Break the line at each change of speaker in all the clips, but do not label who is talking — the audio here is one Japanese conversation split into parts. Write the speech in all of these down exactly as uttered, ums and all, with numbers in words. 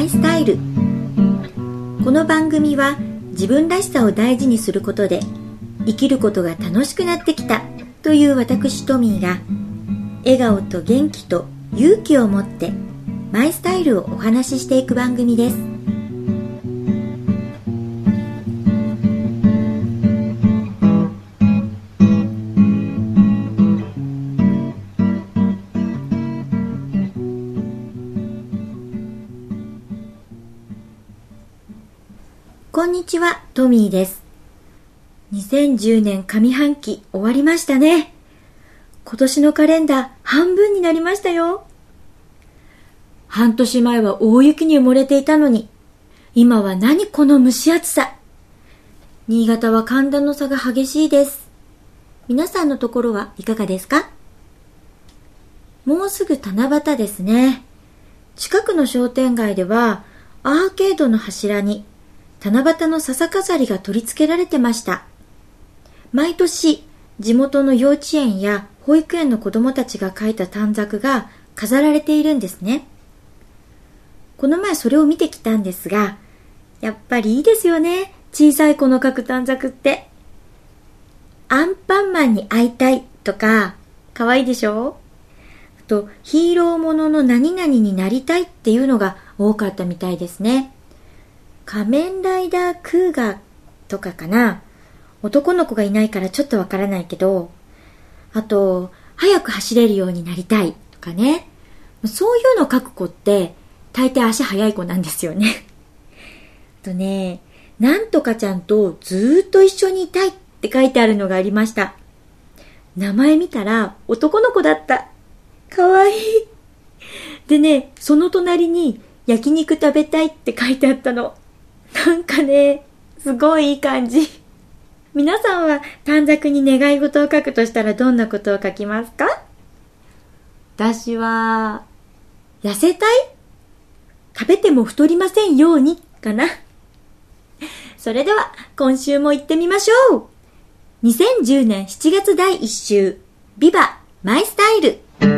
イスタイル。この番組は自分らしさを大事にすることで生きることが楽しくなってきたという私トミーが笑顔と元気と勇気を持ってマイスタイルをお話ししていく番組です。こんにちは、トミーです。にせんじゅうねん上半期終わりましたね。今年のカレンダー半分になりましたよ。半年前は大雪に埋もれていたのに、今は何この蒸し暑さ。新潟は寒暖の差が激しいです。皆さんのところはいかがですか？もうすぐ七夕ですね。近くの商店街ではアーケードの柱に七夕の笹飾りが取り付けられてました。毎年地元の幼稚園や保育園の子どもたちが描いた短冊が飾られているんですね。この前それを見てきたんですが、やっぱりいいですよね、小さい子の描く短冊って。アンパンマンに会いたいとかかわいいでしょ。あとヒーローものの何々になりたいっていうのが多かったみたいですね。仮面ライダークーガーとかかな。男の子がいないからちょっとわからないけど、あと早く走れるようになりたいとかね。そういうの書く子って大抵足早い子なんですよね。あとね、なんとかちゃんとずーっと一緒にいたいって書いてあるのがありました。名前見たら男の子だった。かわいい。でね、その隣に焼肉食べたいって書いてあったの。なんかね、すごいいい感じ。皆さんは短冊に願い事を書くとしたらどんなことを書きますか？私は、痩せたい？食べても太りませんようにかな。それでは今週も行ってみましょう。にせんじゅうねんしちがつだいいっ週、ビバマイスタイル。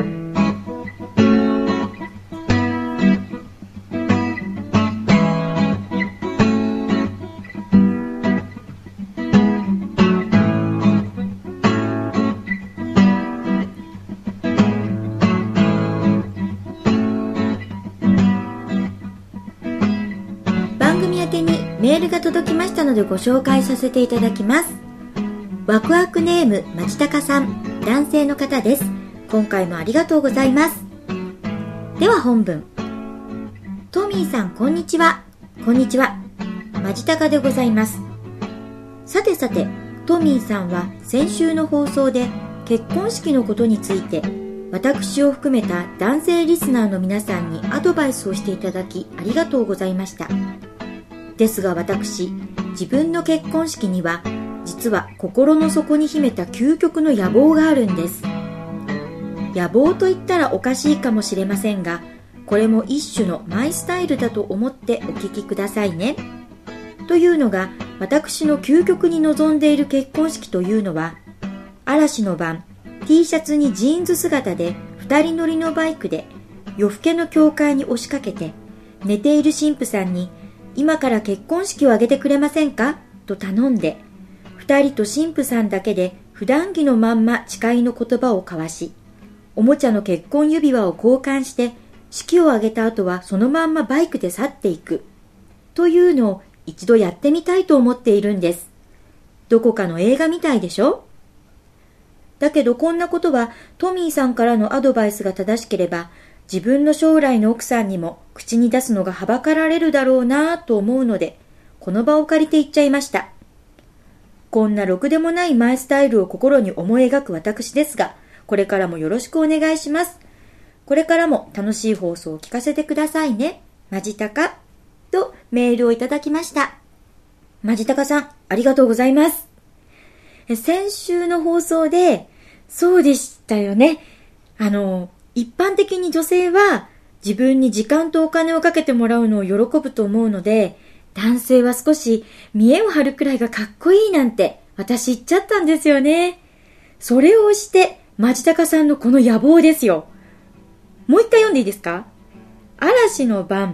番組宛てにメールが届きましたのでご紹介させていただきます。ワクワクネームまちたかさん、男性の方です。今回もありがとうございます。では本文。トミーさんこんにちは。こんにちは。まちたかでございます。さてさて、トミーさんは先週の放送で結婚式のことについて私を含めた男性リスナーの皆さんにアドバイスをしていただきありがとうございました。ですが私、自分の結婚式には実は心の底に秘めた究極の野望があるんです。野望と言ったらおかしいかもしれませんが、これも一種のマイスタイルだと思ってお聞きくださいね。というのが、私の究極に望んでいる結婚式というのは、嵐の晩 T シャツにジーンズ姿で二人乗りのバイクで夜更けの教会に押しかけて、寝ている神父さんに今から結婚式を挙げてくれませんかと頼んで、二人と神父さんだけで普段着のまんま誓いの言葉を交わし、おもちゃの結婚指輪を交換して式を挙げた後はそのまんまバイクで去っていくというのを一度やってみたいと思っているんです。どこかの映画みたいでしょ？だけどこんなことはトミーさんからのアドバイスが正しければ、自分の将来の奥さんにも口に出すのがはばかられるだろうなぁと思うので、この場を借りて言っちゃいました。こんなろくでもないマイスタイルを心に思い描く私ですが、これからもよろしくお願いします。これからも楽しい放送を聞かせてくださいね。まじたかとメールをいただきました。まじたかさん、ありがとうございます。先週の放送で、そうでしたよね。あの、一般的に女性は自分に時間とお金をかけてもらうのを喜ぶと思うので、男性は少し見栄を張るくらいがかっこいいなんて私言っちゃったんですよね。それをしてまじたかさんのこの野望ですよ。もう一回読んでいいですか？嵐の晩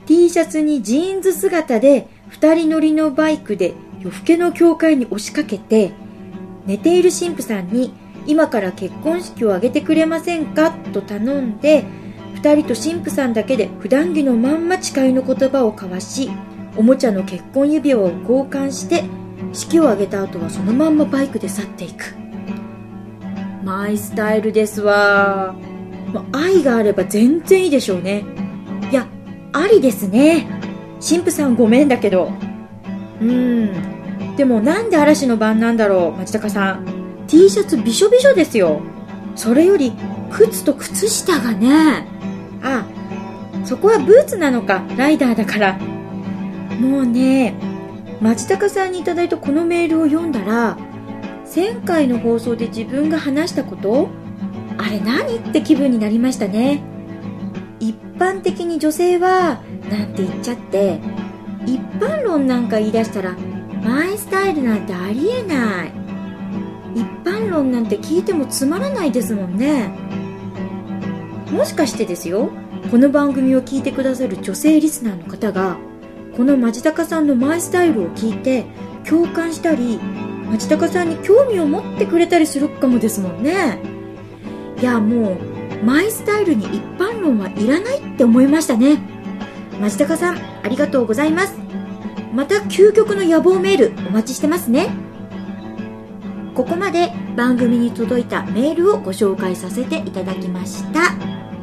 T シャツにジーンズ姿で二人乗りのバイクで夜更けの教会に押しかけて、寝ている神父さんに今から結婚式を挙げてくれませんかと頼んで、二人と神父さんだけで普段着のまんま誓いの言葉を交わし、おもちゃの結婚指輪を交換して式を挙げた後はそのまんまバイクで去っていく。マイスタイルですわ。まあ、愛があれば全然いいでしょうね。いや、ありですね。神父さんごめんだけど。うーん。でもなんで嵐の晩なんだろう、町高さん。T シャツびしょびしょですよ。それより靴と靴下がね。あ、そこはブーツなのか、ライダーだから。もうね、町高さんにいただいたこのメールを読んだら、前回の放送で自分が話したこと、あれ何って気分になりましたね。一般的に女性はなんて言っちゃって、一般論なんか言い出したらマイスタイルなんてありえない。一般論なんて聞いてもつまらないですもんね。もしかしてですよ、この番組を聞いてくださる女性リスナーの方がこの町高さんのマイスタイルを聞いて共感したり、町高さんに興味を持ってくれたりするかもですもんね。いや、もうマイスタイルに一般論はいらないって思いましたね。町高さん、ありがとうございます。また究極の野望メールお待ちしてますね。ここまで番組に届いたメールをご紹介させていただきました。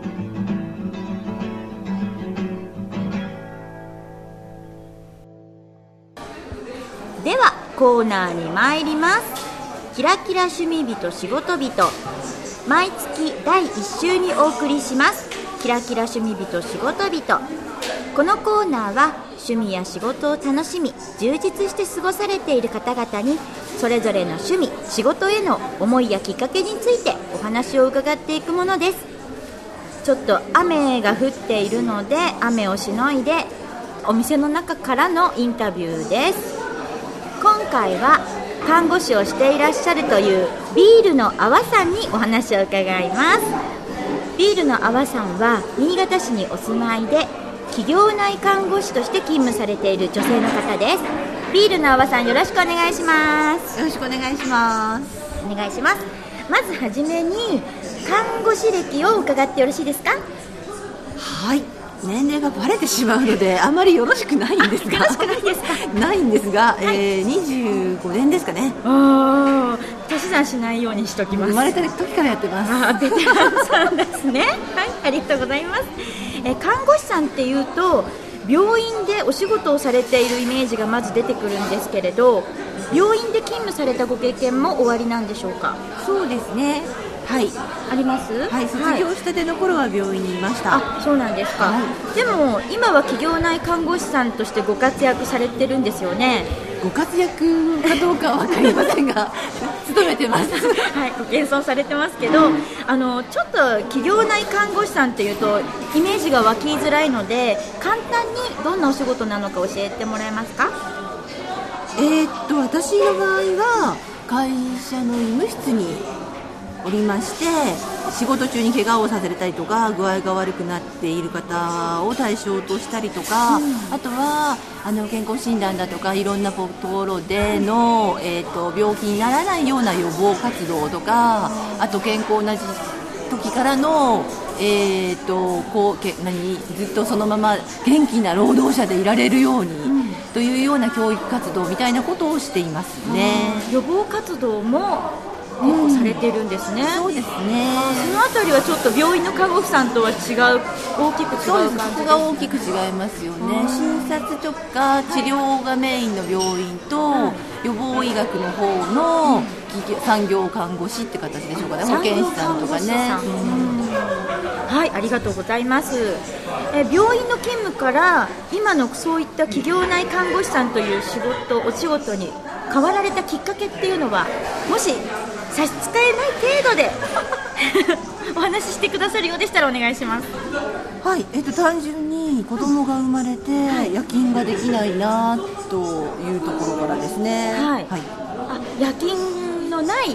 ではコーナーに参ります。キラキラ趣味人仕事人、毎月だいいっ週にお送りしますキラキラ趣味人仕事人。このコーナーは趣味や仕事を楽しみ充実して過ごされている方々にそれぞれの趣味仕事への思いやきっかけについてお話を伺っていくものです。ちょっと雨が降っているので雨をしのいでお店の中からのインタビューです。今回は看護師をしていらっしゃるというビールのあわさんにお話を伺います。ビールのあわさんは新潟市にお住まいで企業内看護師として勤務されている女性の方です。ビールのあわさん、よろしくお願いします。
よろしくお願いします。
お願いします。まずはじめに看護師歴を伺ってよろしいですか？
はい、年齢がバレてしまうのであまりよろしくないんですが
よろしくないですか？
ないんですが、
はい、
えー、にじゅうごねんですかね。
ああ、足し算しないようにしときます。
生まれた時からやってます。
あ、ベテランさんですね。はい、ありがとうございます。え看護師さんっていうと病院でお仕事をされているイメージがまず出てくるんですけれど、病院で勤務されたご経験もおありなんでしょうか？
そうですね、はい、
あります。
はい、卒業したての頃は病院にいました。
あ、そうなんですか。はい、でも今は企業内看護師さんとしてご活躍されてるんですよね。
ご活躍かどうかは分かりませんが勤めてます
はい、ご謙遜されてますけど、あのちょっと企業内看護師さんっていうとイメージが湧きづらいので、簡単にどんなお仕事なのか教えてもらえますか？
えー、っと私の場合は会社の医務室におりまして、仕事中に怪我をさせたりとか具合が悪くなっている方を対象としたりとか、うん、あとはあの健康診断だとかいろんなところでの、えー、と病気にならないような予防活動とか、あと健康な時からの、えー、とこうけ何ずっとそのまま元気な労働者でいられるように、うん、というような教育活動みたいなことをしていますね。
予防活動も結構されてるんですね。
うん、そうですね。
そのあたりはちょっと病院の看護婦さんとは違う、大きく違う感じです。
そこが大きく違いますよね。診察とか治療がメインの病院と、はい、予防医学の方の産業看護師って形でしょうかね。保健師さんとかね。
うん、はい、ありがとうございます。え病院の勤務から今のそういった企業内看護師さんという仕事お仕事に変わられたきっかけっていうのは、もし差し支えない程度でお話ししてくださるようでしたらお願いします。
はい、えっと、単純に子供が生まれて、はい、夜勤ができないなというところからですね。
はい、はい、あ、夜勤のない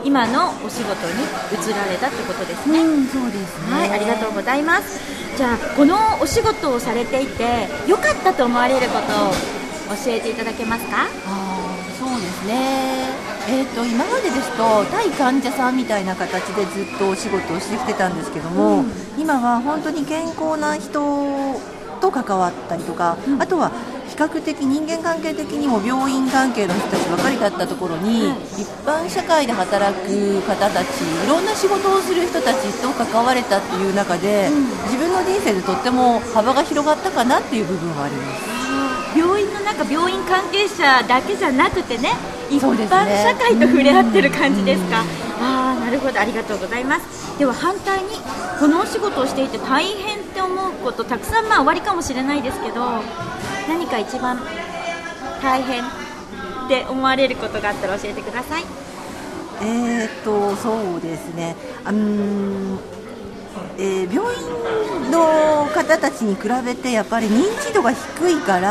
今のお仕事に移られたってことですね。
うん、そうですね。
はい、ありがとうございます。じゃあこのお仕事をされていて良かったと思われることを教えていただけますか？
あー、そうですね。えー、と今までですと対患者さんみたいな形でずっとお仕事をしてきてたんですけども、うん、今は本当に健康な人と関わったりとか、うん、あとは比較的人間関係的にも病院関係の人たちばかりだったところに、はい、一般社会で働く方たち、いろんな仕事をする人たちと関われたっていう中で、うん、自分の人生でとっても幅が広がったかなっていう部分はあります。
病院の中、病院関係者だけじゃなくてね、一般社会と触れ合ってる感じですか。あー、なるほど、ありがとうございます。では反対にこのお仕事をしていて大変って思うことたくさんまあおありかもしれないですけど、何か一番大変って思われることがあったら教えてください。
えーとそうですね、あのーえー、病院の方たちに比べてやっぱり認知度が低いから、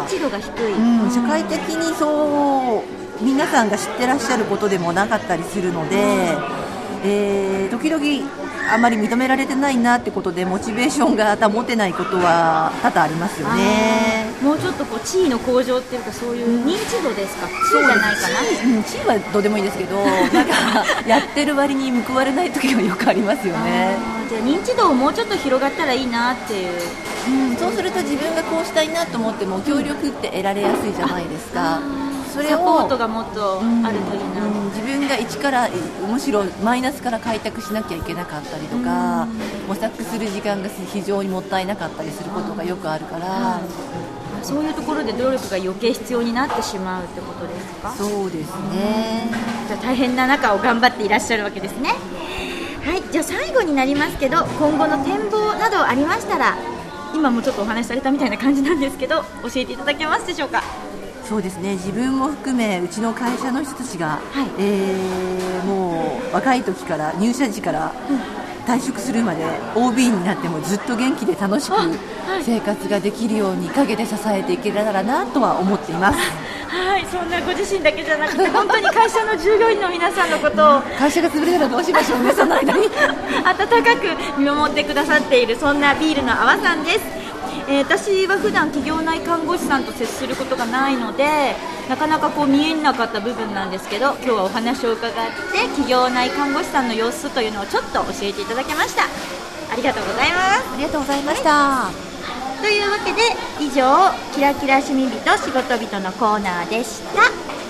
認知度が低い、
うん、社会的にそう皆さんが知ってらっしゃることでもなかったりするので、えー、時々あまり認められてないなってことでモチベーションが保てないことは多々ありますよね。
もうちょっとこう地位の向上っていうか、そういう認知度ですか、地位じゃないかな。
地位、うん、地位はどうでもいいですけどなんかやってる割に報われない時がよくありますよね。
じゃあ認知度をもうちょっと広がったらいいなっていう、
うん、そうすると自分がこうしたいなと思っても協力って得られやすいじゃないですか。それを
サポートがもっとあるといいな、うん
うん、自分が一からむしろマイナスから開拓しなきゃいけなかったりとか、うん、模索する時間が非常にもったいなかったりすることがよくあるから、
うん、そういうところで努力が余計必要になってしまうってことですか？
そうですね。
じゃあ大変な中を頑張っていらっしゃるわけですね。はい、じゃあ最後になりますけど、今後の展望などありましたら、今もちょっとお話しされたみたいな感じなんですけど、教えていただけますでしょうか？
そうですね、自分も含めうちの会社の人たちが、はい、えー、もう若い時から入社時から退職するまで オービー になってもずっと元気で楽しく生活ができるように陰で支えていけたらなとは思っています。
はい、そんなご自身だけじゃなくて本当に会社の従業員の皆さんのことを
会社が潰れたらどうしましょうね、その間に
温かく見守ってくださっている、そんなビールの泡さんです。えー、私は普段企業内看護師さんと接することがないので、なかなかこう見えなかった部分なんですけど、今日はお話を伺って企業内看護師さんの様子というのをちょっと教えていただきました。ありがとうございます。
ありがとうございました、はい、
というわけで以上、キラキラ趣味人仕事人のコーナーでした。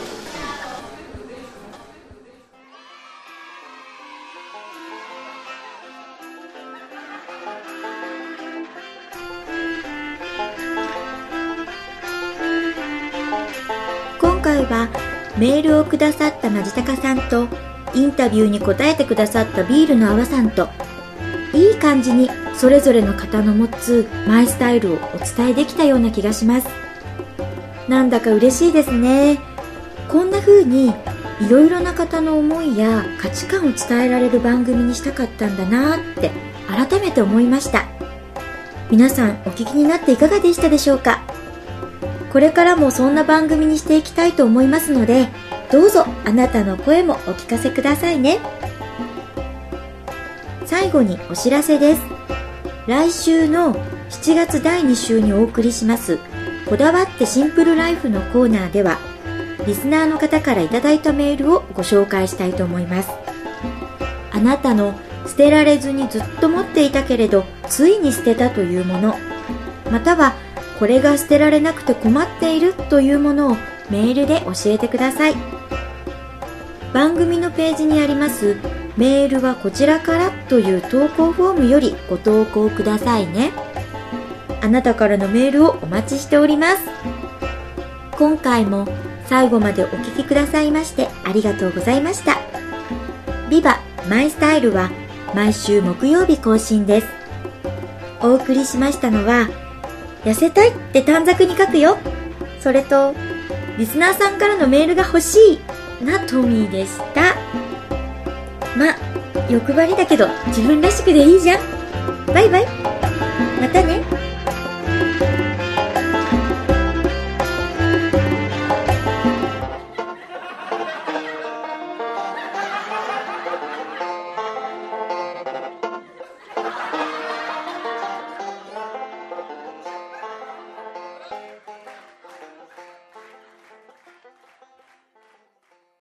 今回はメールをくださったまじたかさんと、インタビューに答えてくださったビールのあわさんと、いい感じにそれぞれの方の持つマイスタイルをお伝えできたような気がします。なんだか嬉しいですね。こんな風にいろいろな方の思いや価値観を伝えられる番組にしたかったんだなって改めて思いました。皆さんお聞きになっていかがでしたでしょうか？これからもそんな番組にしていきたいと思いますので、どうぞあなたの声もお聞かせくださいね。最後にお知らせです。来週のしちがつだいに週にお送りしますこだわってシンプルライフのコーナーでは、リスナーの方からいただいたメールをご紹介したいと思います。あなたの捨てられずにずっと持っていたけれどついに捨てたというもの、またはこれが捨てられなくて困っているというものをメールで教えてください。番組のページにありますメールはこちらからという投稿フォームよりご投稿くださいね。あなたからのメールをお待ちしております。今回も最後までお聞きくださいましてありがとうございました。ビバマイスタイルは毎週木曜日更新です。お送りしましたのは、痩せたいって短冊に書くよ、それとリスナーさんからのメールが欲しいなトミーでした。ま、欲張りだけど自分らしくでいいじゃん。バイバイ、またね。